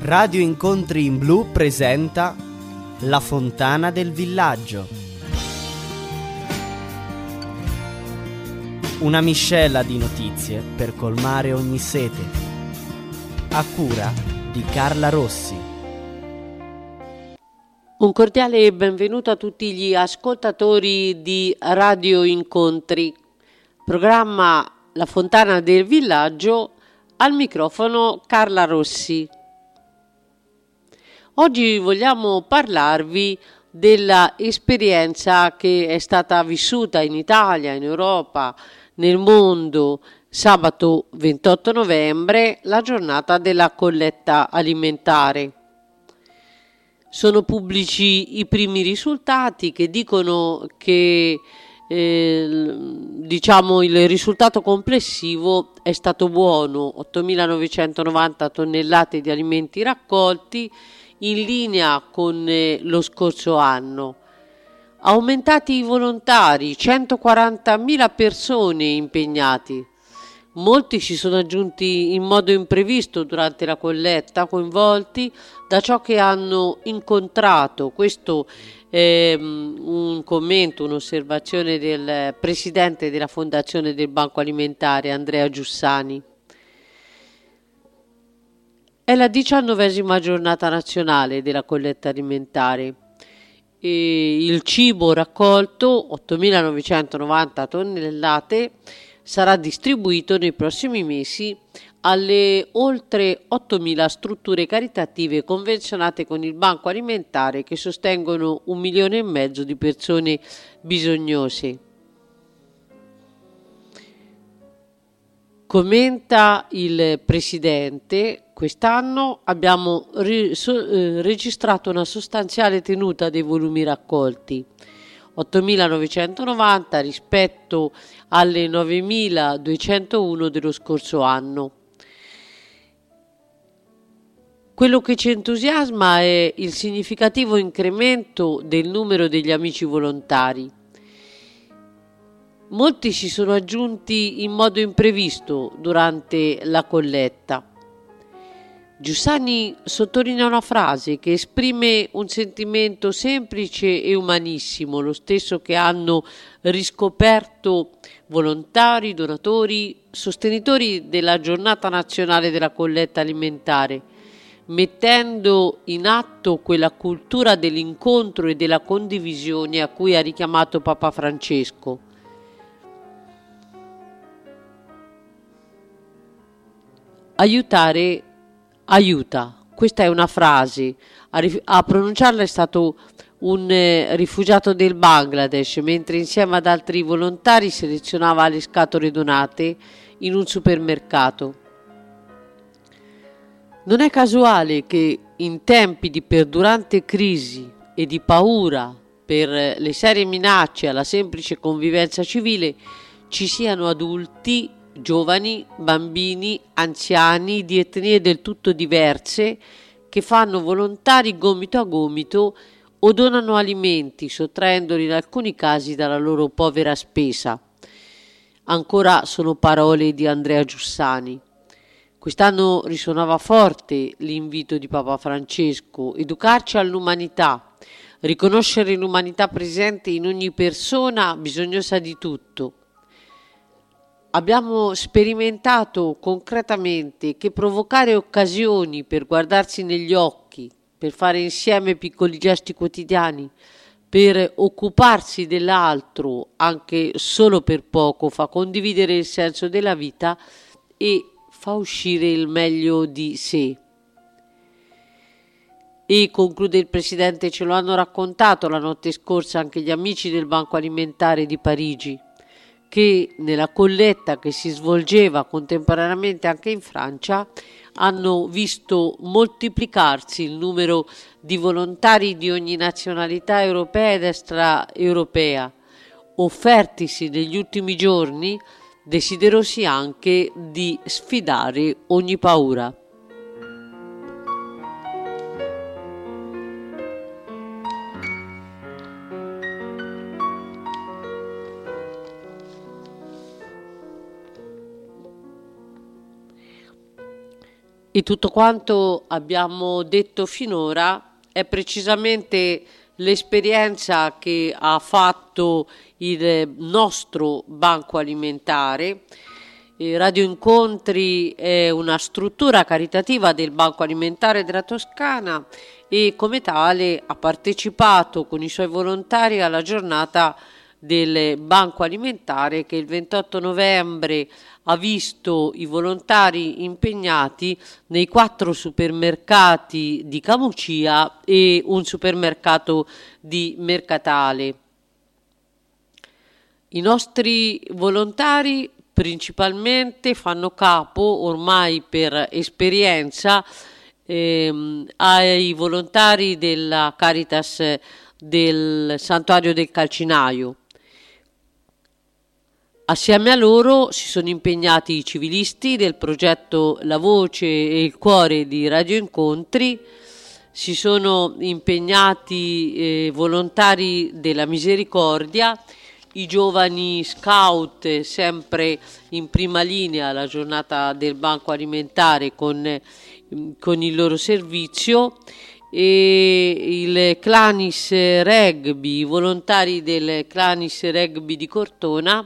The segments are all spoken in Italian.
Radio Incontri in Blu presenta La Fontana del Villaggio. Una miscela di notizie per colmare ogni sete. A cura di Carla Rossi. Un cordiale benvenuto a tutti gli ascoltatori di Radio Incontri, programma La Fontana del Villaggio, al microfono Carla Rossi. Oggi vogliamo parlarvi della esperienza che è stata vissuta in Italia, in Europa, nel mondo, sabato 28 novembre, la giornata della colletta alimentare. Sono pubblici i primi risultati che dicono che il risultato complessivo è stato buono: 8.990 tonnellate di alimenti raccolti, in linea con lo scorso anno. Aumentati i volontari, 140.000 persone impegnati. Molti si sono aggiunti in modo imprevisto durante la colletta, coinvolti da ciò che hanno incontrato. Questo è un commento, un'osservazione del presidente della Fondazione del Banco Alimentare, Andrea Giussani. È la 19ª giornata nazionale della colletta alimentare. Il cibo raccolto, 8.990 tonnellate, sarà distribuito nei prossimi mesi alle oltre 8.000 strutture caritative convenzionate con il Banco Alimentare, che sostengono 1,5 milioni di persone bisognose. Commenta il Presidente: quest'anno abbiamo registrato una sostanziale tenuta dei volumi raccolti, 8.990 rispetto alle 9.201 dello scorso anno. Quello che ci entusiasma è il significativo incremento del numero degli amici volontari. Molti si sono aggiunti in modo imprevisto durante la colletta. Giussani sottolinea una frase che esprime un sentimento semplice e umanissimo, lo stesso che hanno riscoperto volontari, donatori, sostenitori della giornata nazionale della colletta alimentare, mettendo in atto quella cultura dell'incontro e della condivisione a cui ha richiamato Papa Francesco. Aiutare aiuta. Questa è una frase. A pronunciarla è stato un rifugiato del Bangladesh, mentre insieme ad altri volontari selezionava le scatole donate in un supermercato. Non è casuale che in tempi di perdurante crisi e di paura per le serie minacce alla semplice convivenza civile ci siano adulti, giovani, bambini, anziani di etnie del tutto diverse che fanno volontari gomito a gomito o donano alimenti, sottraendoli in alcuni casi dalla loro povera spesa. Ancora sono parole di Andrea Giussani. Quest'anno risuonava forte l'invito di Papa Francesco: educarci all'umanità, riconoscere l'umanità presente in ogni persona bisognosa di tutto. Abbiamo sperimentato concretamente che provocare occasioni per guardarsi negli occhi, per fare insieme piccoli gesti quotidiani, per occuparsi dell'altro, anche solo per poco, fa condividere il senso della vita e fa uscire il meglio di sé. E conclude il Presidente: ce lo hanno raccontato la notte scorsa anche gli amici del Banco Alimentare di Parigi, che nella colletta che si svolgeva contemporaneamente anche in Francia hanno visto moltiplicarsi il numero di volontari di ogni nazionalità europea ed extraeuropea, offertisi negli ultimi giorni, desiderosi anche di sfidare ogni paura. E tutto quanto abbiamo detto finora è precisamente l'esperienza che ha fatto il nostro banco alimentare. Radio Incontri è una struttura caritativa del Banco Alimentare della Toscana e come tale ha partecipato con i suoi volontari alla giornata del Banco Alimentare, che il 28 novembre ha visto i volontari impegnati nei 4 supermercati di Camucia e un supermercato di Mercatale. I nostri volontari principalmente fanno capo, ormai per esperienza, ai volontari della Caritas del Santuario del Calcinaio. Assieme a loro si sono impegnati i civilisti del progetto La Voce e il Cuore di Radio Incontri, si sono impegnati volontari della Misericordia, i giovani scout sempre in prima linea alla giornata del Banco Alimentare con il loro servizio, e il Clanis Rugby, i volontari del Clanis Rugby di Cortona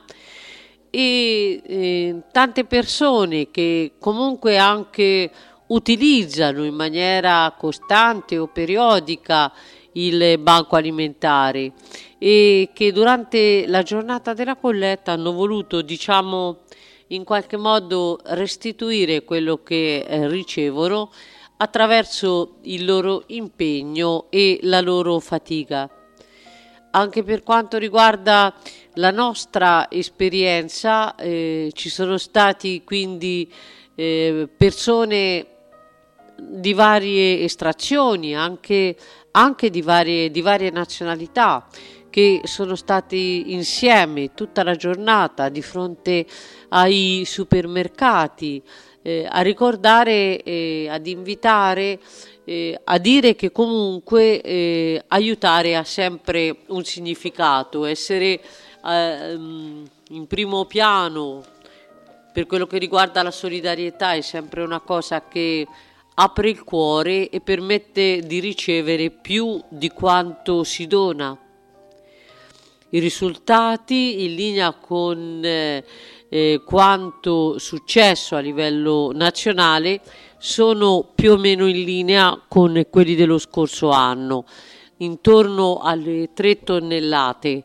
e tante persone che comunque anche utilizzano in maniera costante o periodica il banco alimentare e che durante la giornata della colletta hanno voluto, diciamo, in qualche modo restituire quello che ricevono attraverso il loro impegno e la loro fatica. Anche per quanto riguarda la nostra esperienza, ci sono stati quindi persone di varie estrazioni, anche di varie nazionalità, che sono stati insieme tutta la giornata di fronte ai supermercati a ricordare, ad invitare, a dire che comunque aiutare ha sempre un significato, essere in primo piano per quello che riguarda la solidarietà è sempre una cosa che apre il cuore e permette di ricevere più di quanto si dona. I risultati, in linea con quanto successo a livello nazionale, sono più o meno in linea con quelli dello scorso anno, intorno alle 3 tonnellate,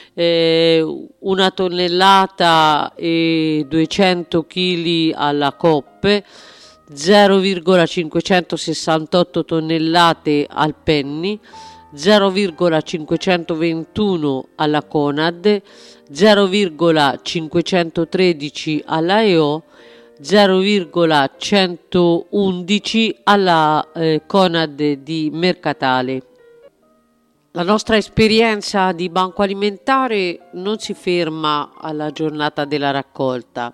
1 tonnellata e 200 kg alla Coop, 0,568 tonnellate al Penny, 0,521 alla Conad, 0,513 alla EO, 0,111 alla Conad di Mercatale. La nostra esperienza di banco alimentare non si ferma alla giornata della raccolta.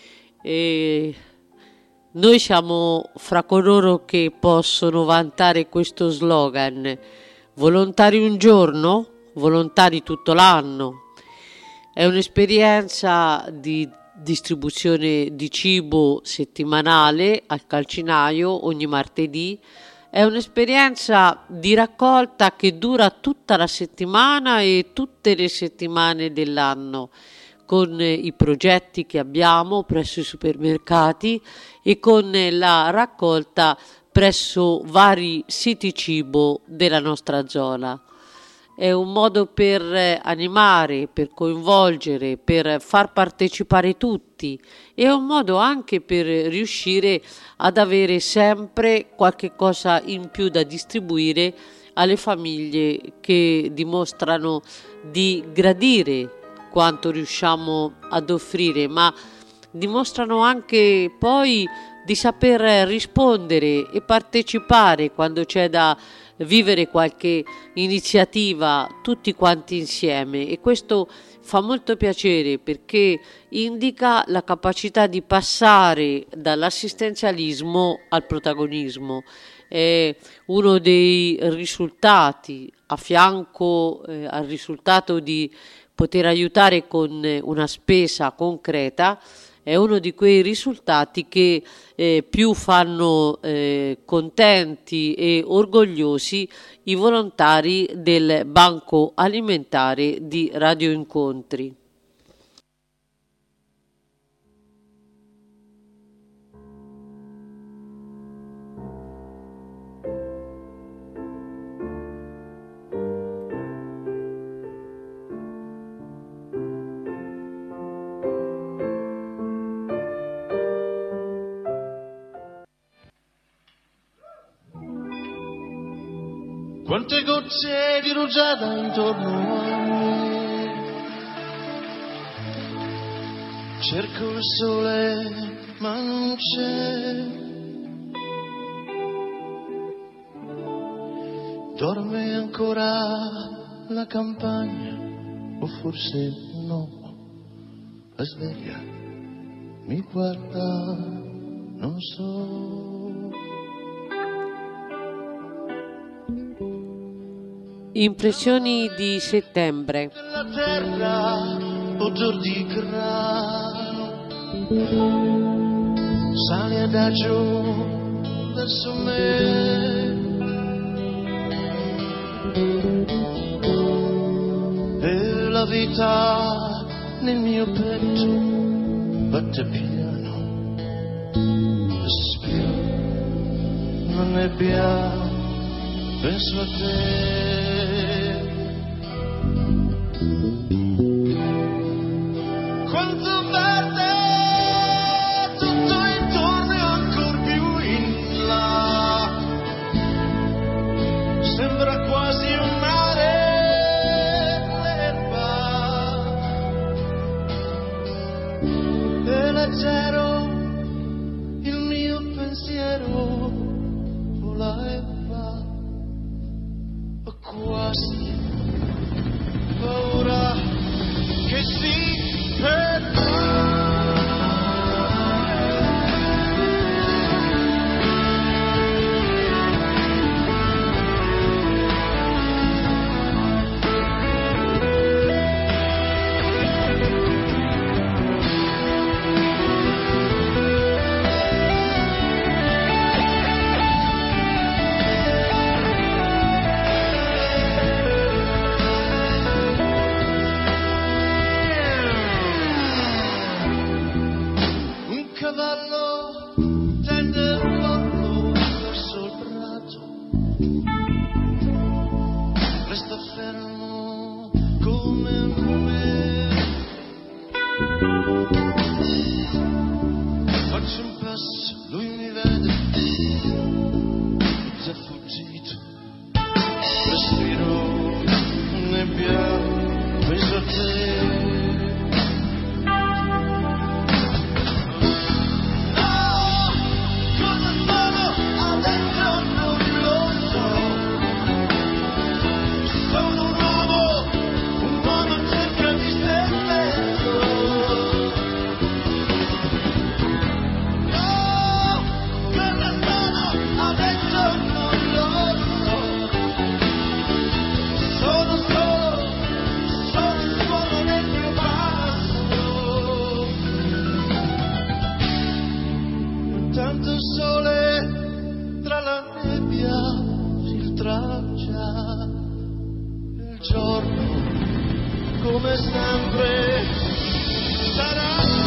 Noi siamo fra coloro che possono vantare questo slogan: volontari un giorno, volontari tutto l'anno. È un'esperienza di distribuzione di cibo settimanale al calcinaio ogni martedì. È un'esperienza di raccolta che dura tutta la settimana e tutte le settimane dell'anno, con i progetti che abbiamo presso i supermercati e con la raccolta presso vari siti cibo della nostra zona. È un modo per animare, per coinvolgere, per far partecipare tutti, è un modo anche per riuscire ad avere sempre qualche cosa in più da distribuire alle famiglie che dimostrano di gradire quanto riusciamo ad offrire, ma dimostrano anche poi di saper rispondere e partecipare quando c'è da vivere qualche iniziativa tutti quanti insieme, e questo fa molto piacere perché indica la capacità di passare dall'assistenzialismo al protagonismo. È uno dei risultati, a fianco al risultato di poter aiutare con una spesa concreta, è uno di quei risultati che più fanno contenti e orgogliosi i volontari del Banco Alimentare di Radio Incontri. Quante gocce di rugiada intorno a me, cerco il sole ma non c'è, dorme ancora la campagna o forse no, la sveglia mi guarda, non so. Impressioni di settembre. La terra, odor di grano, sale adagio verso me, e la vita nel mio petto batte piano, respiro, una nebbia, penso a te. Quanto verde tutto intorno e ancor più in là, sembra quasi un mare l'erba, è leggero il mio pensiero, vola e va, ho quasi paura che si cavallo tende il corpo verso il prato, resta fermo come me, faccio un passo, lui mi vede, è fuggito, respiro nebbia, penso a te. Tanto sole tra la nebbia filtra già il giorno, come sempre sarà.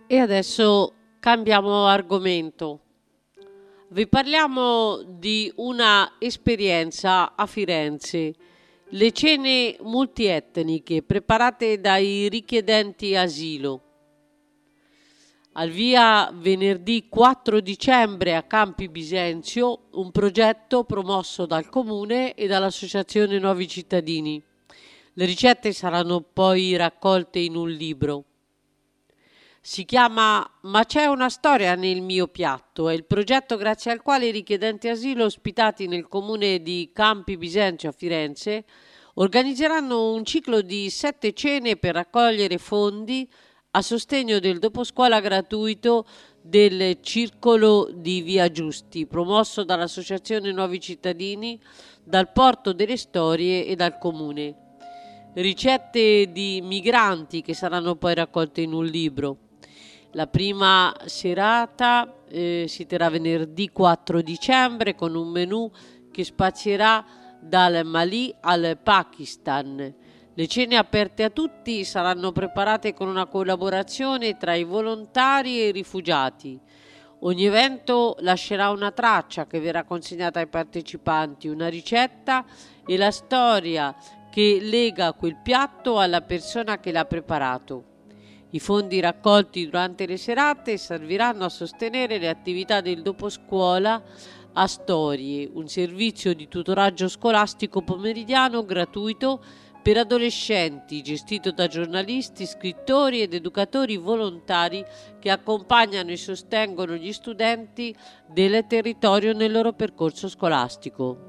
E adesso cambiamo argomento. Vi parliamo di una esperienza a Firenze, le cene multietniche preparate dai richiedenti asilo. Al via venerdì 4 dicembre a Campi Bisenzio un progetto promosso dal Comune e dall'Associazione Nuovi Cittadini. Le ricette saranno poi raccolte in un libro. Si chiama Ma c'è una storia nel mio piatto, è il progetto grazie al quale i richiedenti asilo ospitati nel comune di Campi Bisenzio a Firenze organizzeranno un ciclo di 7 cene per raccogliere fondi a sostegno del doposcuola gratuito del Circolo di Via Giusti, promosso dall'Associazione Nuovi Cittadini, dal Porto delle Storie e dal Comune. Ricette di migranti che saranno poi raccolte in un libro. La prima serata si terrà venerdì 4 dicembre con un menù che spazierà dal Mali al Pakistan. Le cene aperte a tutti saranno preparate con una collaborazione tra i volontari e i rifugiati. Ogni evento lascerà una traccia che verrà consegnata ai partecipanti, una ricetta e la storia che lega quel piatto alla persona che l'ha preparato. I fondi raccolti durante le serate serviranno a sostenere le attività del doposcuola a Storie, un servizio di tutoraggio scolastico pomeridiano gratuito per adolescenti, gestito da giornalisti, scrittori ed educatori volontari che accompagnano e sostengono gli studenti del territorio nel loro percorso scolastico.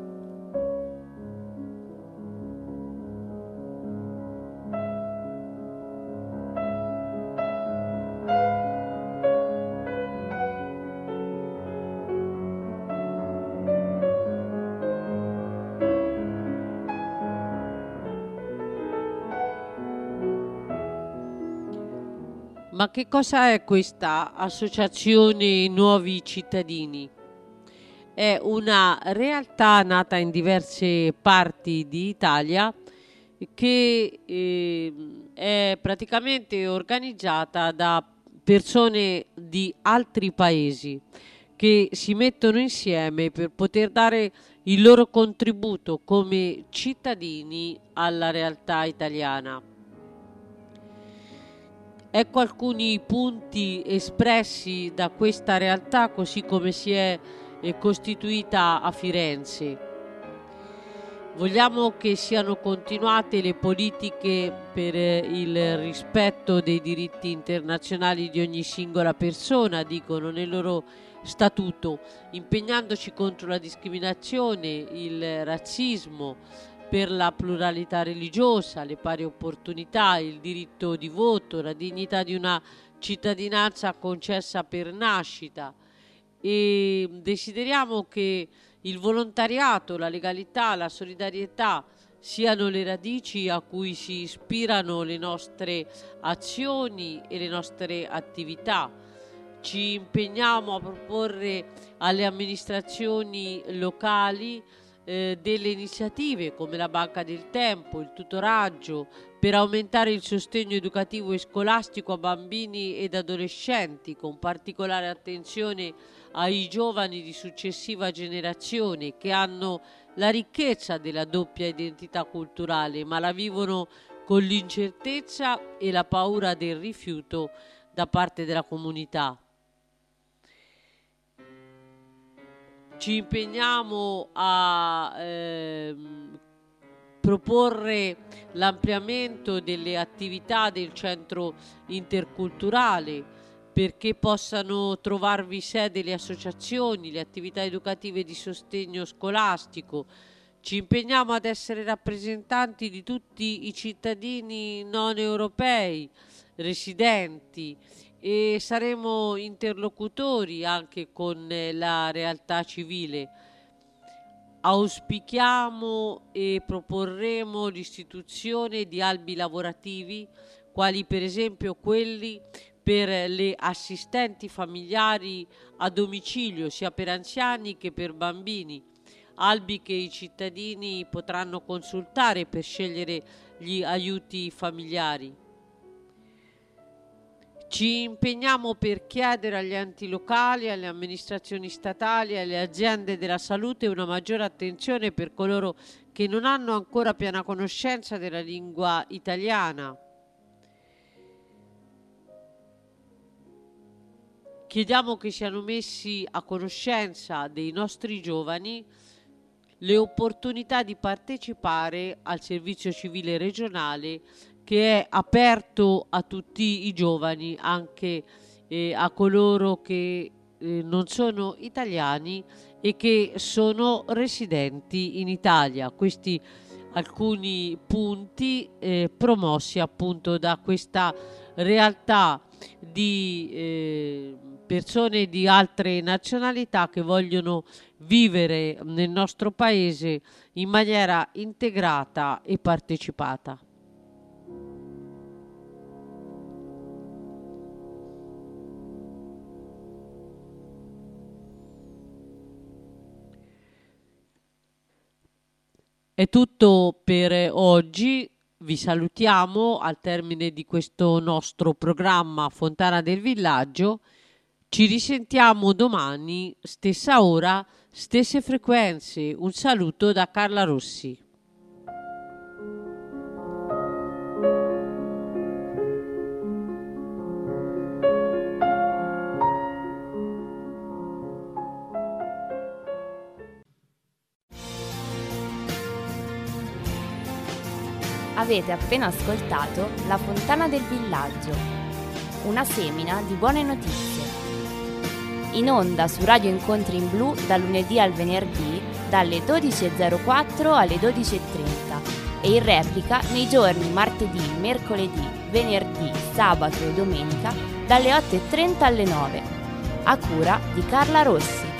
Ma che cosa è questa Associazione Nuovi Cittadini? È una realtà nata in diverse parti d'Italia che è praticamente organizzata da persone di altri paesi che si mettono insieme per poter dare il loro contributo come cittadini alla realtà italiana. Ecco alcuni punti espressi da questa realtà così come si è costituita a Firenze. Vogliamo che siano continuate le politiche per il rispetto dei diritti internazionali di ogni singola persona, dicono nel loro statuto, impegnandoci contro la discriminazione, il razzismo, per la pluralità religiosa, le pari opportunità, il diritto di voto, la dignità di una cittadinanza concessa per nascita. E desideriamo che il volontariato, la legalità, la solidarietà siano le radici a cui si ispirano le nostre azioni e le nostre attività. Ci impegniamo a proporre alle amministrazioni locali delle iniziative come la Banca del Tempo, il tutoraggio per aumentare il sostegno educativo e scolastico a bambini ed adolescenti, con particolare attenzione ai giovani di successiva generazione che hanno la ricchezza della doppia identità culturale, ma la vivono con l'incertezza e la paura del rifiuto da parte della comunità. Ci impegniamo a proporre l'ampliamento delle attività del centro interculturale perché possano trovarvi sede le associazioni, le attività educative di sostegno scolastico. Ci impegniamo ad essere rappresentanti di tutti i cittadini non europei residenti e saremo interlocutori anche con la realtà civile. Auspichiamo e proporremo l'istituzione di albi lavorativi, quali per esempio quelli per le assistenti familiari a domicilio, sia per anziani che per bambini, albi che i cittadini potranno consultare per scegliere gli aiuti familiari. Ci impegniamo per chiedere agli enti locali, alle amministrazioni statali e alle aziende della salute una maggiore attenzione per coloro che non hanno ancora piena conoscenza della lingua italiana. Chiediamo che siano messi a conoscenza dei nostri giovani le opportunità di partecipare al servizio civile regionale, che è aperto a tutti i giovani, anche a coloro che non sono italiani e che sono residenti in Italia. Questi alcuni punti promossi appunto da questa realtà di persone di altre nazionalità che vogliono vivere nel nostro paese in maniera integrata e partecipata. È tutto per oggi, vi salutiamo al termine di questo nostro programma Fontana del Villaggio. Ci risentiamo domani, stessa ora, stesse frequenze. Un saluto da Carla Rossi. Avete appena ascoltato La Fontana del Villaggio, una semina di buone notizie. In onda su Radio Incontri in Blu dal lunedì al venerdì dalle 12.04 alle 12.30 e in replica nei giorni martedì, mercoledì, venerdì, sabato e domenica dalle 8.30 alle 9, a cura di Carla Rossi.